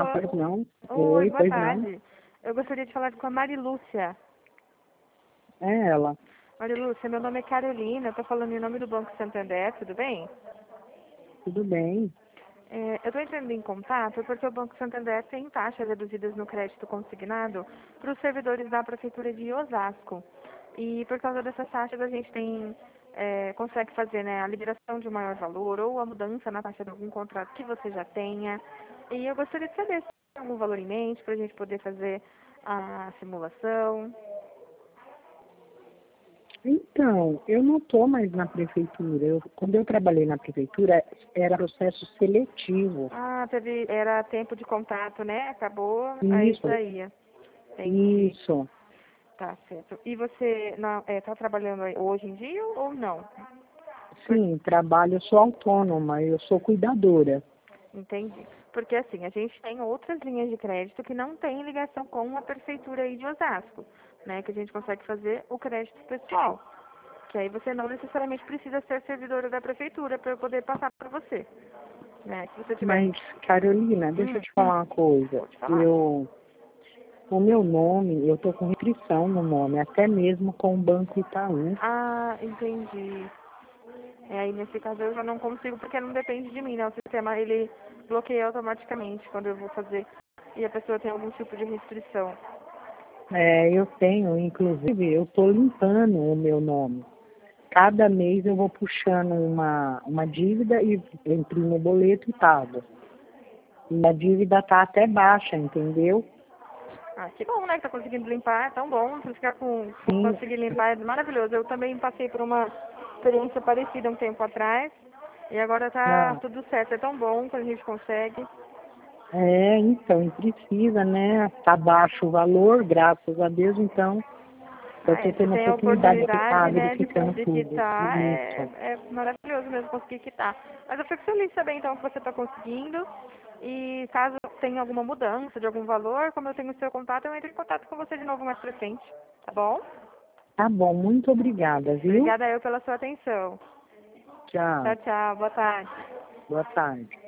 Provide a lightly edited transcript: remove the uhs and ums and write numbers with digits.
pois não. Oi, boa Pois não. tarde. Eu gostaria de falar com a Marilúcia. É ela. Marilúcia, meu nome é Carolina, eu estou falando em nome do Banco Santander, tudo bem? Tudo bem? Eu estou entrando em contato porque o Banco Santander tem taxas reduzidas no crédito consignado para os servidores da Prefeitura de Osasco. E por causa dessas taxas a gente consegue fazer, né, a liberação de um maior valor ou a mudança na taxa de algum contrato que você já tenha. E eu gostaria de saber se tem algum valor em mente para a gente poder fazer a simulação. Então, eu não estou mais na prefeitura. Quando eu trabalhei na prefeitura, era processo seletivo. Ah, era tempo de contato, né? Acabou, aí Isso, saía. Entendi. isso. Tá certo. E você tá trabalhando aí hoje em dia ou não? Sim, trabalho, eu sou autônoma, eu sou cuidadora. Entendi. Porque assim, a gente tem outras linhas de crédito que não têm ligação com a prefeitura aí de Osasco, né? Que a gente consegue fazer o crédito pessoal. Que aí você não necessariamente precisa ser servidora da prefeitura para eu poder passar para você, né? Se você tiver. Mas, Carolina, deixa eu te falar uma coisa. Pode falar. O meu nome, eu estou com restrição no nome, até mesmo com o Banco Itaú. Ah, entendi. Aí nesse caso eu já não consigo porque não depende de mim, né? O sistema ele bloqueia automaticamente quando eu vou fazer e a pessoa tem algum tipo de restrição. Eu tenho, inclusive, eu estou limpando o meu nome. Cada mês eu vou puxando uma dívida e imprimo o boleto e pago. E a dívida tá até baixa, entendeu? Ah, que bom, né? Que tá conseguindo limpar, é tão bom. Você ficar Sim, conseguir limpar é maravilhoso. Eu também passei por uma experiência parecida um tempo atrás e agora tá ah, tudo certo. É tão bom quando a gente consegue. então, e precisa, né? Tá baixo o valor, graças a Deus, então eu Ah, tô se tendo a tem a oportunidade de oportunidade, estar né, verificando de tudo. quitar, Isso. é maravilhoso mesmo conseguir quitar. Mas eu fico feliz de saber então que você está conseguindo. E caso tenha alguma mudança de algum valor, como eu tenho o seu contato, eu entro em contato com você de novo mais pra frente. Tá bom? Tá bom, muito obrigada, viu? Obrigada eu pela sua atenção. Tchau, Tchau, tchau. Boa tarde. boa tarde.